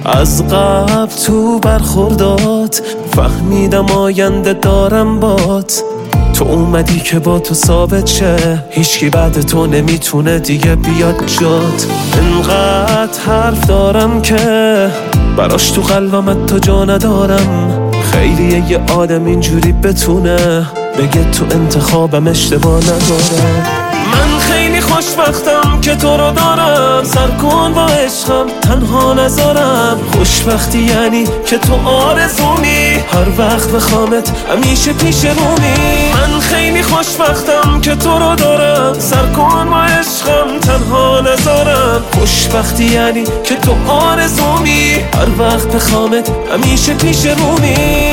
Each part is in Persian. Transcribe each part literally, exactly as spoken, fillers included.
از قبل تو برخوردات فهمیدم آینده دارم بات. تو اومدی که با تو ثابت شه هیچکی بعد تو نمیتونه دیگه بیاد جات. انقدر حرف دارم که براش تو قلبم تو جا ندارم. خیلیه یه آدم اینجوری بتونه بگه تو انتخابم اشتباه ندارم. من خیلی خوشبختم که تو رو دارم، سر کن با عشقم تنها نذارم. خوشبختی یعنی که تو آرزومی، هر وقت بخوامت همیشه پیش رومی. من خیلی خوشبختم که تو رو دارم، سر کن با عشقم تنها نذارم. خوشبختی یعنی که تو آرزومی، هر وقت بخوامت همیشه پیش رومی.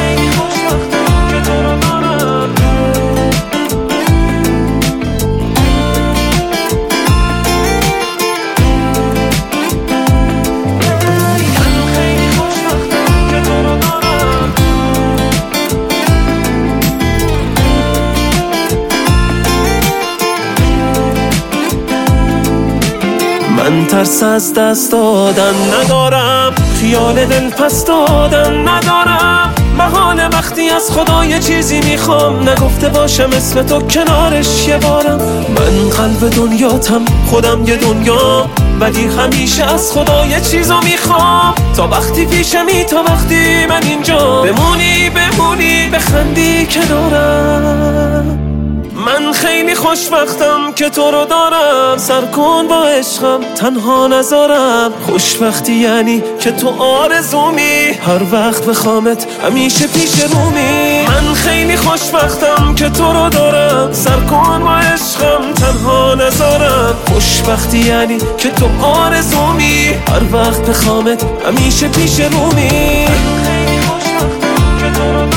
من ترس از دست دادن ندارم، خیال دل پس دادن ندارم. محال وقتی از خدا یه چیزی میخوام نگفته باشم اسم تو کنارش یه بارم. من قلب دنیاتم خودم یه دنیا، ولی همیشه از خدا یه چیزو میخوام. تا وقتی پیشمی تا وقتی من اینجا بمونی بمونی بخندی کنارم. من خیلی خوشبختم که تو رو دارم، سر کن با عشقم تنها نذارم. خوشبختی یعنی که تو آرزومی، هر وقت بخوامت همیشه پیش رومی. من خیلی خوشبختم که تو رو دارم، سر کن با عشقم تنها نذارم. خوشبختی یعنی که تو آرزومی، هر وقت بخوامت همیشه پیش رومی. من خیلی خوشبختم که تو رو